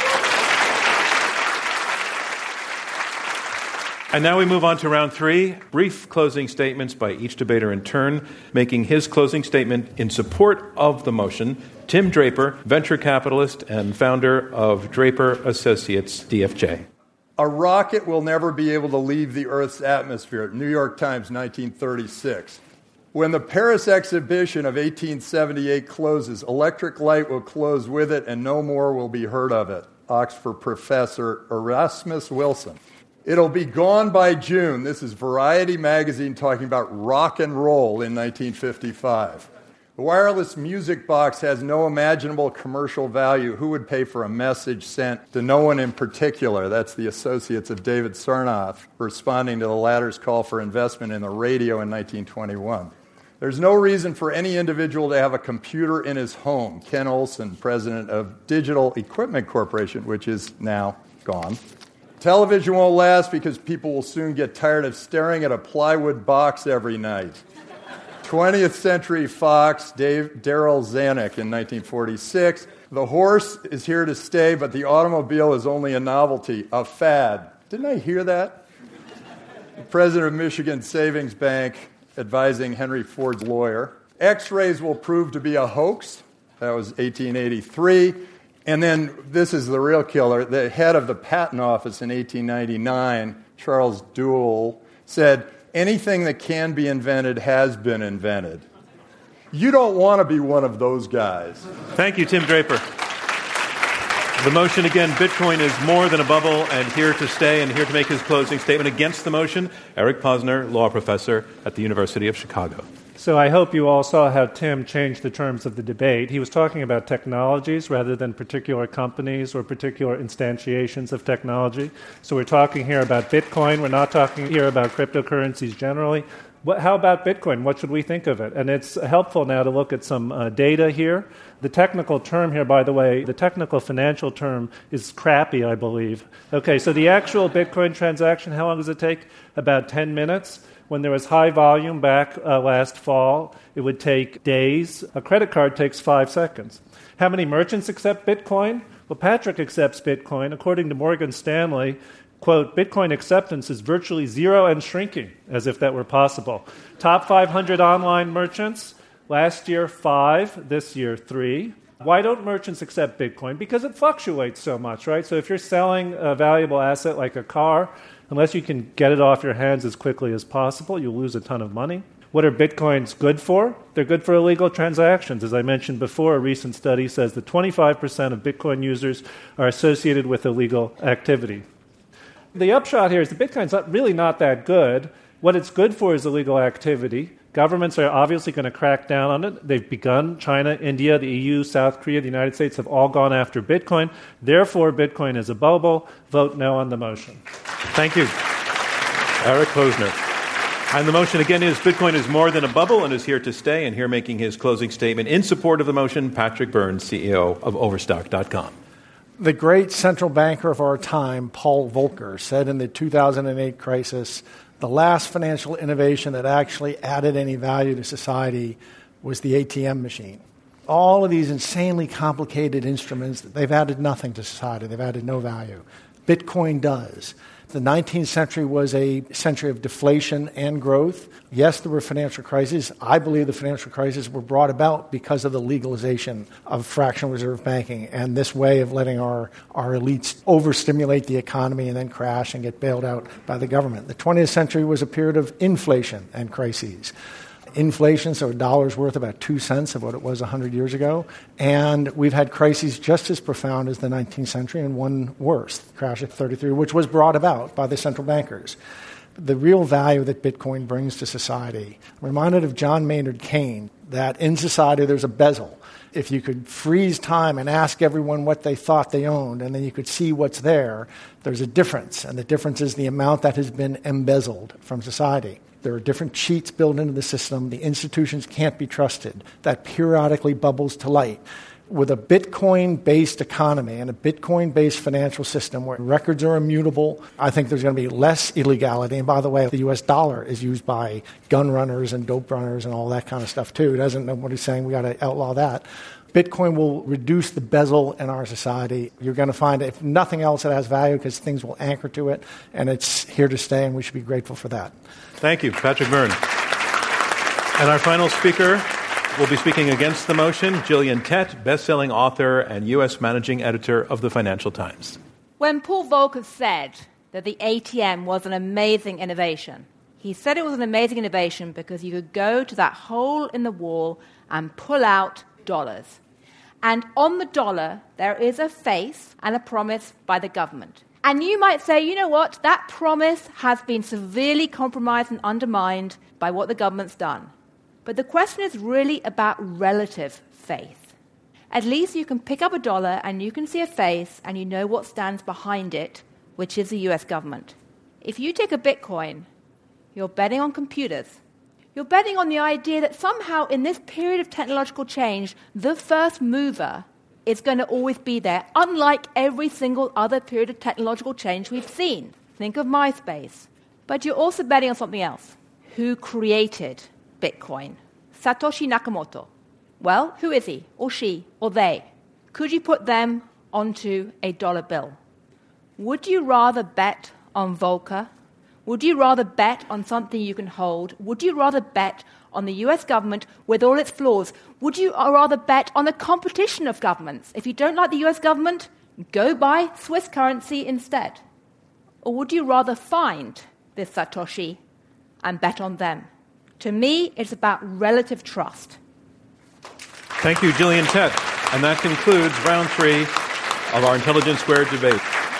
And now we move on to round three, brief closing statements by each debater in turn. Making his closing statement in support of the motion, Tim Draper, venture capitalist and founder of Draper Associates, D F J.
A rocket will never be able to leave the Earth's atmosphere. New York Times, nineteen thirty-six. When the Paris exhibition of eighteen seventy-eight closes, electric light will close with it and no more will be heard of it. Oxford professor Erasmus Wilson. It'll be gone by June. This is Variety magazine talking about rock and roll in nineteen fifty-five. The wireless music box has no imaginable commercial value. Who would pay for a message sent to no one in particular? That's the associates of David Sarnoff responding to the latter's call for investment in the radio in nineteen twenty-one. There's no reason for any individual to have a computer in his home. Ken Olson, president of Digital Equipment Corporation, which is now gone. Television won't last because people will soon get tired of staring at a plywood box every night. twentieth Century Fox, Dave, Daryl Zanuck in nineteen forty-six. The horse is here to stay, but the automobile is only a novelty, a fad. Didn't I hear that? The president of Michigan Savings Bank advising Henry Ford's lawyer. X-rays will prove to be a hoax. That was eighteen eighty-three. And then this is the real killer. The head of the patent office in eighteen ninety-nine, Charles Duell, said, anything that can be invented has been invented. You don't want to be one of those guys.
Thank you, Tim Draper. The motion again, Bitcoin is more than a bubble and here to stay, and here to make his closing statement against the motion, Eric Posner, law professor at the University of Chicago.
So I hope you all saw how Tim changed the terms of the debate. He was talking about technologies rather than particular companies or particular instantiations of technology. So we're talking here about Bitcoin. We're not talking here about cryptocurrencies generally. What, how about Bitcoin? What should we think of it? And it's helpful now to look at some uh, data here. The technical term here, by the way, the technical financial term is crappy, I believe. Okay, so the actual Bitcoin transaction, how long does it take? About ten minutes. When there was high volume back uh, last fall, it would take days. A credit card takes five seconds. How many merchants accept Bitcoin? Well, Patrick accepts Bitcoin. According to Morgan Stanley, quote, Bitcoin acceptance is virtually zero and shrinking, as if that were possible. Top five hundred online merchants, last year five, this year three. Why don't merchants accept Bitcoin? Because it fluctuates so much, right? So if you're selling a valuable asset like a car, unless you can get it off your hands as quickly as possible, you'll lose a ton of money. What are Bitcoins good for? They're good for illegal transactions. As I mentioned before, a recent study says that twenty-five percent of Bitcoin users are associated with illegal activity. The upshot here is that Bitcoin's not, really not that good. What it's good for is illegal activity. Governments are obviously going to crack down on it. They've begun. China, India, the E U, South Korea, the United States have all gone after Bitcoin. Therefore, Bitcoin is a bubble. Vote no on the motion.
Thank you, Eric Posner. And the motion again is Bitcoin is more than a bubble and is here to stay. And here making his closing statement in support of the motion, Patrick Byrne, C E O of Overstock dot com.
The great central banker of our time, Paul Volcker, said in the two thousand eight crisis, the last financial innovation that actually added any value to society was the A T M machine. All of these insanely complicated instruments, they've added nothing to society. They've added no value. Bitcoin does. The nineteenth century was a century of deflation and growth. Yes, there were financial crises. I believe the financial crises were brought about because of the legalization of fractional reserve banking and this way of letting our, our elites overstimulate the economy and then crash and get bailed out by the government. The twentieth century was a period of inflation and crises. Inflation, so a dollar's worth about two cents of what it was one hundred years ago. And we've had crises just as profound as the nineteenth century and one worse, the crash of thirty-three, which was brought about by the central bankers. The real value that Bitcoin brings to society. I'm reminded of John Maynard Keynes, that in society there's a bezel. If you could freeze time and ask everyone what they thought they owned, and then you could see what's there, there's a difference. And the difference is the amount that has been embezzled from society. There are different cheats built into the system. The institutions can't be trusted. That periodically bubbles to light. With a Bitcoin-based economy and a Bitcoin-based financial system where records are immutable, I think there's going to be less illegality. And by the way, the U S dollar is used by gun runners and dope runners and all that kind of stuff too. He doesn't know what he's saying. We got to outlaw that. Bitcoin will reduce the bezel in our society. You're going to find, if nothing else, it has value because things will anchor to it, and it's here to stay, and we should be grateful for that.
Thank you, Patrick Byrne. And our final speaker will be speaking against the motion, Gillian Tett, best-selling author and U S managing editor of the Financial Times.
When Paul Volcker said that the A T M was an amazing innovation, he said it was an amazing innovation because you could go to that hole in the wall and pull out dollars. And on the dollar, there is a face and a promise by the government. And you might say, you know what, that promise has been severely compromised and undermined by what the government's done. But the question is really about relative faith. At least you can pick up a dollar and you can see a face and you know what stands behind it, which is the U S government. If you take a Bitcoin, you're betting on computers. You're betting on the idea that somehow in this period of technological change, the first mover is going to always be there, unlike every single other period of technological change we've seen. Think of MySpace. But you're also betting on something else. Who created Bitcoin? Satoshi Nakamoto. Well, who is he, or she, or they? Could you put them onto a dollar bill? Would you rather bet on Volcker? Would you rather bet on something you can hold? Would you rather bet on the U S government with all its flaws? Would you rather bet on a competition of governments? If you don't like the U S government, go buy Swiss currency instead. Or would you rather find this Satoshi and bet on them? To me, it's about relative trust.
Thank you, Gillian Tett. And that concludes round three of our Intelligence Squared debate.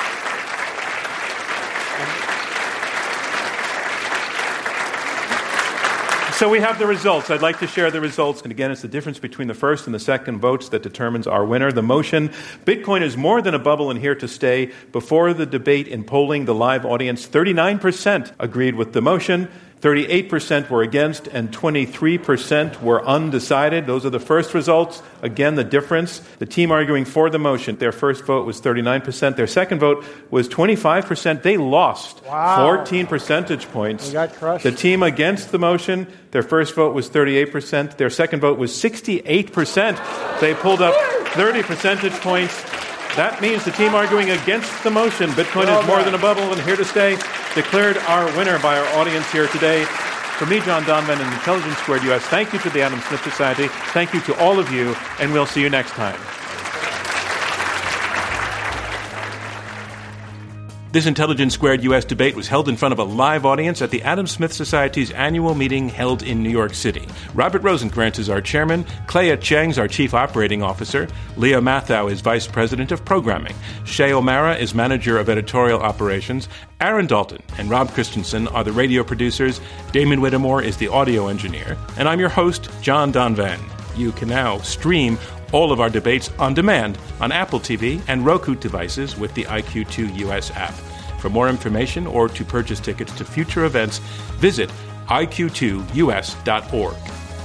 So we have the results. I'd like to share the results. And again, it's the difference between the first and the second votes that determines our winner. The motion, Bitcoin is more than a bubble and here to stay. Before the debate in polling the live audience, thirty-nine percent agreed with the motion. thirty-eight percent were against, and twenty-three percent were undecided. Those are the first results. Again, the difference. The team arguing for the motion, their first vote was thirty-nine percent. Their second vote was twenty-five percent. They lost
wow.
fourteen percentage points.
We got crushed.
The team against the motion, their first vote was thirty-eight percent. Their second vote was sixty-eight percent. They pulled up thirty percentage points. That means the team arguing against the motion, Bitcoin well is more done. than a bubble and here to stay, declared our winner by our audience here today. For me, John Donvan, and Intelligence Squared U S, thank you to the Adam Smith Society. Thank you to all of you, and we'll see you next time. This Intelligence Squared U S debate was held in front of a live audience at the Adam Smith Society's annual meeting held in New York City. Robert Rosenkrantz is our chairman, Clea Cheng's our chief operating officer, Leah Mathau is vice president of programming, Shay O'Mara is manager of editorial operations, Aaron Dalton and Rob Christensen are the radio producers, Damon Whittemore is the audio engineer, and I'm your host, John Donvan. You can now stream all of our debates on demand on Apple T V and Roku devices with the I Q two U S app. For more information or to purchase tickets to future events, visit I Q two U S dot org.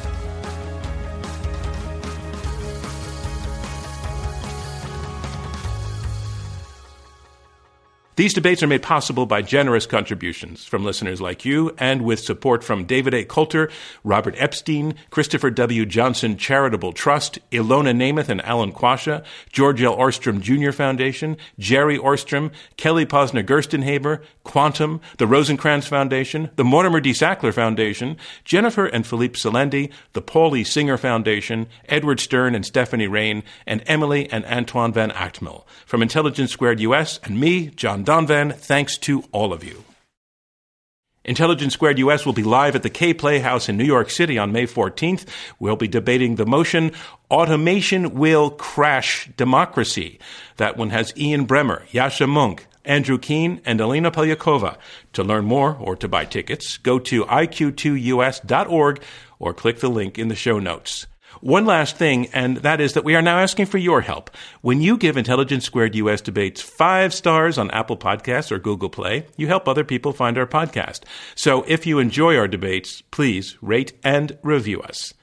These debates are made possible by generous contributions from listeners like you and with support from David A. Coulter, Robert Epstein, Christopher W. Johnson Charitable Trust, Ilona Namath and Alan Quasha, George L. Orstrom Junior Foundation, Jerry Orstrom, Kelly Posner Gerstenhaber, Quantum, the Rosenkrantz Foundation, the Mortimer D. Sackler Foundation, Jennifer and Philippe Salendi, the Paul E. Singer Foundation, Edward Stern and Stephanie Rain, and Emily and Antoine Van Achtmel. From Intelligence Squared U S and me, John Donvan, thanks to all of you. Intelligence Squared U S will be live at the K Playhouse in New York City on May fourteenth. We'll be debating the motion, Automation Will Crash Democracy. That one has Ian Bremmer, Yascha Mounk, Andrew Keen, and Alina Polyakova. To learn more or to buy tickets, go to I Q two U S dot org or click the link in the show notes. One last thing, and that is that we are now asking for your help. When you give Intelligence Squared U S debates five stars on Apple Podcasts or Google Play, you help other people find our podcast. So if you enjoy our debates, please rate and review us.